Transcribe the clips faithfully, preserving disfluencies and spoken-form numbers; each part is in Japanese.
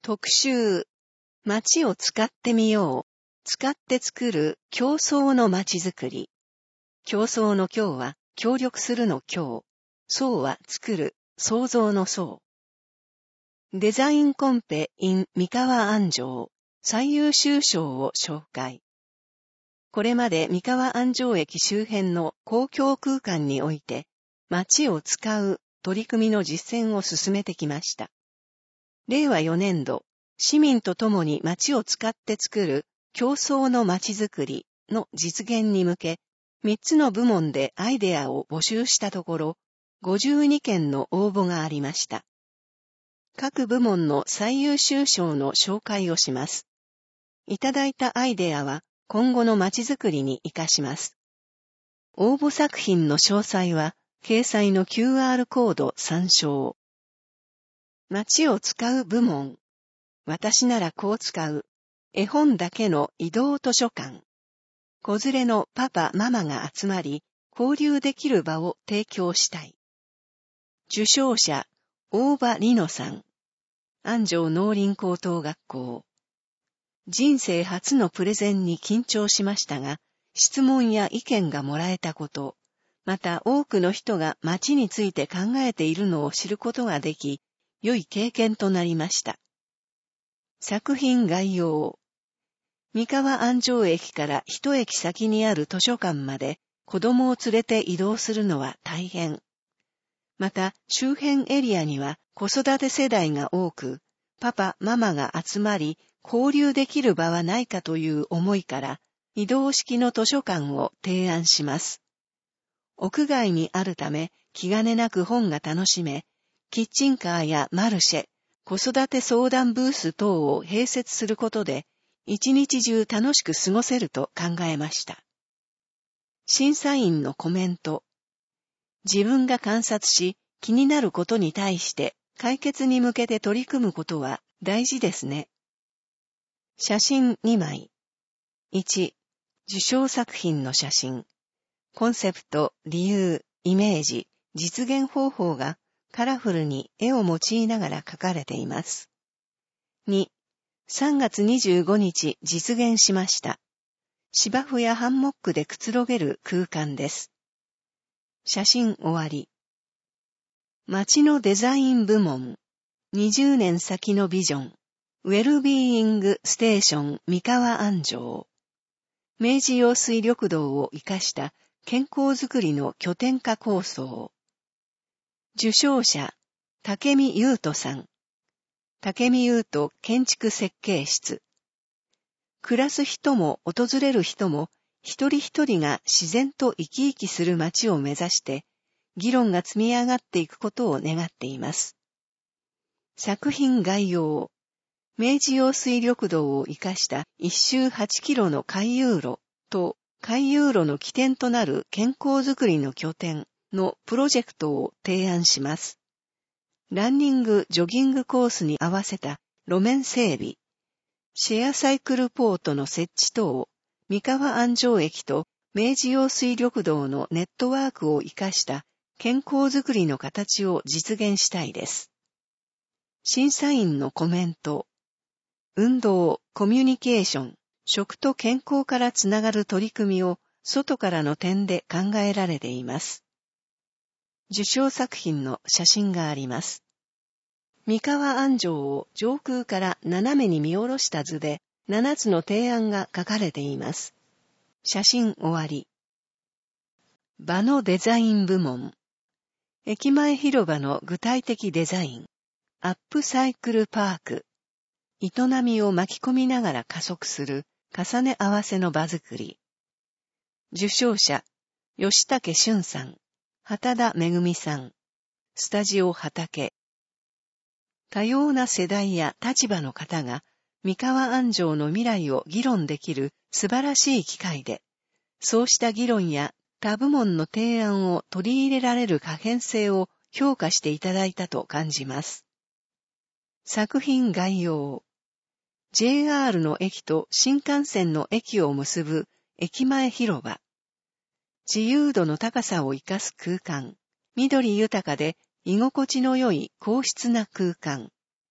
特集、街を使ってみよう。使って作る共創の街づくり。共創の共は協力するの共。創は作る、創造の創。デザインコンペ in 三河安城最優秀賞を紹介。これまで三河安城駅周辺の公共空間において街を使う取り組みの実践を進めてきました。れいわよねんど、市民と共に街を使って作る共創の街づくりの実現に向け、みっつの部門でアイデアを募集したところ、ごじゅうにけんの応募がありました。各部門の最優秀賞の紹介をします。いただいたアイデアは今後の街づくりに活かします。応募作品の詳細は掲載の キューアール コード参照。街を使う部門。私ならこう使う。絵本だけの移動図書館。子連れのパパママが集まり、交流できる場を提供したい。受賞者、大場里乃さん。安城農林高等学校。人生初のプレゼンに緊張しましたが、質問や意見がもらえたこと、また多くの人が街について考えているのを知ることができ、良い経験となりました。作品概要。三河安城駅から一駅先にある図書館まで子供を連れて移動するのは大変。また周辺エリアには子育て世代が多く、パパ、ママが集まり交流できる場はないかという思いから移動式の図書館を提案します。屋外にあるため気兼ねなく本が楽しめ、キッチンカーやマルシェ、子育て相談ブース等を併設することで、一日中楽しく過ごせると考えました。審査員のコメント。自分が観察し、気になることに対して解決に向けて取り組むことは大事ですね。写真にまい。いち、受賞作品の写真。コンセプト、理由、イメージ、実現方法がカラフルに絵を用いながら描かれています。に、さんがつにじゅうごにち実現しました。芝生やハンモックでくつろげる空間です。写真終わり。街のデザイン部門。にじゅうねん先のビジョン。ウェルビーイングステーション三河安城。明治用水緑道を生かした健康づくりの拠点化構想。受賞者、武見優斗さん。武見優斗建築設計室。暮らす人も訪れる人も一人一人が自然と生き生きする街を目指して議論が積み上がっていくことを願っています。作品概要。明治用水緑道を生かした一周はちキロの回遊路と回遊路の起点となる健康づくりの拠点のプロジェクトを提案します。ランニング・ジョギングコースに合わせた路面整備、シェアサイクルポートの設置等、三河安城駅と明治用水緑道のネットワークを生かした健康づくりの形を実現したいです。審査員のコメント。運動、コミュニケーション、食と健康からつながる取り組みを外からの点で考えられています。受賞作品の写真があります。三河安城を上空から斜めに見下ろした図でななつの提案が書かれています。写真終わり。場のデザイン部門。駅前広場の具体的デザイン。アップサイクルパーク。営みを巻き込みながら加速する重ね合わせの場づくり。受賞者、吉武俊さん。畑田めぐみさん。スタジオ畑。多様な世代や立場の方が三河安城の未来を議論できる素晴らしい機会で、そうした議論や他部門の提案を取り入れられる可変性を評価していただいたと感じます。作品概要。ジェイアール の駅と新幹線の駅を結ぶ駅前広場。自由度の高さを生かす空間。緑豊かで居心地の良い硬質な空間。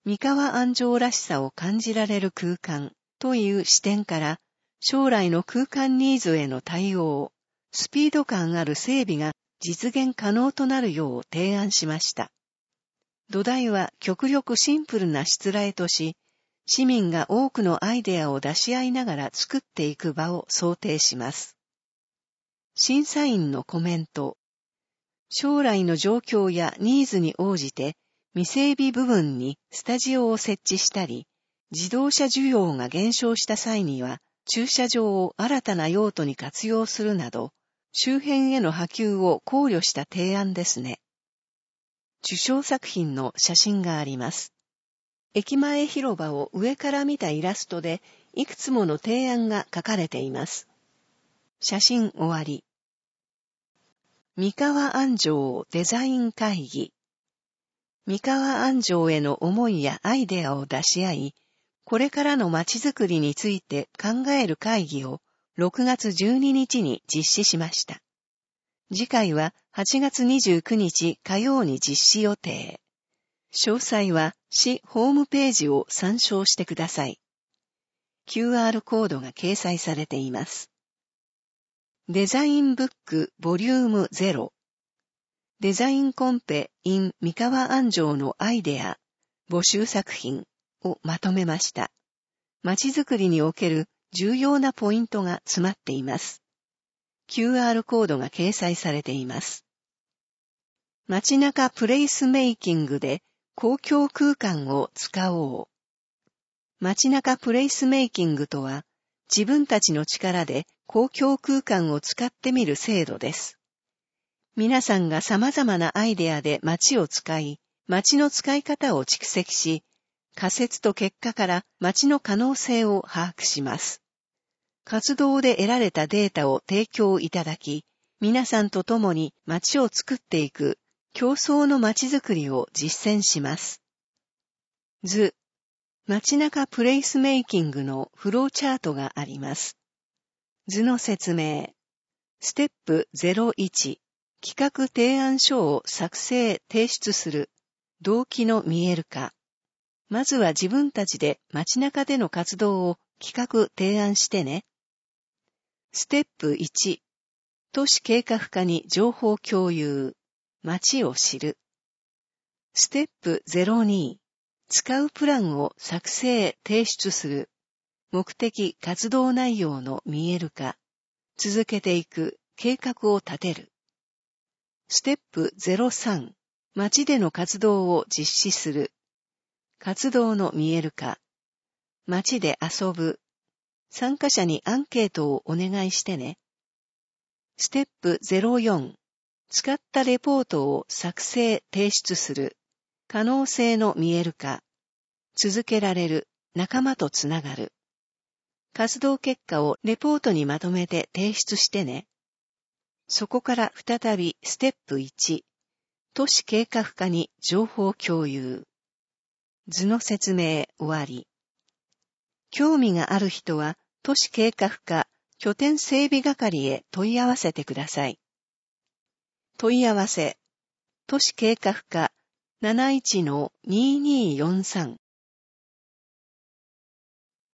三河安城らしさを感じられる空間という視点から、将来の空間ニーズへの対応、スピード感ある整備が実現可能となるよう提案しました。土台は極力シンプルなしつらえとし、市民が多くのアイデアを出し合いながら作っていく場を想定します。審査員のコメント。将来の状況やニーズに応じて未整備部分にスタジオを設置したり、自動車需要が減少した際には駐車場を新たな用途に活用するなど、周辺への波及を考慮した提案ですね。受賞作品の写真があります。駅前広場を上から見たイラストでいくつもの提案が書かれています。写真終わり。三河安城デザイン会議。三河安城への思いやアイデアを出し合い、これからの街づくりについて考える会議をろくがつじゅうににちに実施しました。次回ははちがつにじゅうくにち火曜に実施予定。詳細は市ホームページを参照してください。キューアール コードが掲載されています。デザインブックボリュームゼロ。デザインコンペ in 三河安城のアイデア募集作品をまとめました。街づくりにおける重要なポイントが詰まっています。キューアール コードが掲載されています。街中プレイスメイキングで公共空間を使おう。街中プレイスメイキングとは、自分たちの力で公共空間を使ってみる制度です。皆さんが様々なアイデアで街を使い、街の使い方を蓄積し、仮説と結果から街の可能性を把握します。活動で得られたデータを提供いただき、皆さんと共に街を作っていく競争の街づくりを実践します。図、街中プレイスメイキングのフローチャートがあります。図の説明。ステップゼロいち、企画提案書を作成・提出する。動機の見える化。まずは自分たちで街中での活動を企画・提案してね。ステップいち、都市計画課に情報共有。街を知る。ステップゼロに、使うプランを作成・提出する。目的・活動内容の見える化。続けていく、計画を立てる。ステップゼロさん、街での活動を実施する。活動の見える化。街で遊ぶ。参加者にアンケートをお願いしてね。ステップゼロよん、使ったレポートを作成・提出する。可能性の見える化。続けられる。仲間とつながる。活動結果をレポートにまとめて提出してね。そこから再びステップいち、都市計画課に情報共有。図の説明終わり。興味がある人は都市計画課拠点整備係へ問い合わせてください。問い合わせ、都市計画課 なないちのにーにーよんさん